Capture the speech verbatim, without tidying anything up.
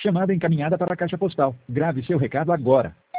Chamada encaminhada para a caixa postal. Grave seu recado agora.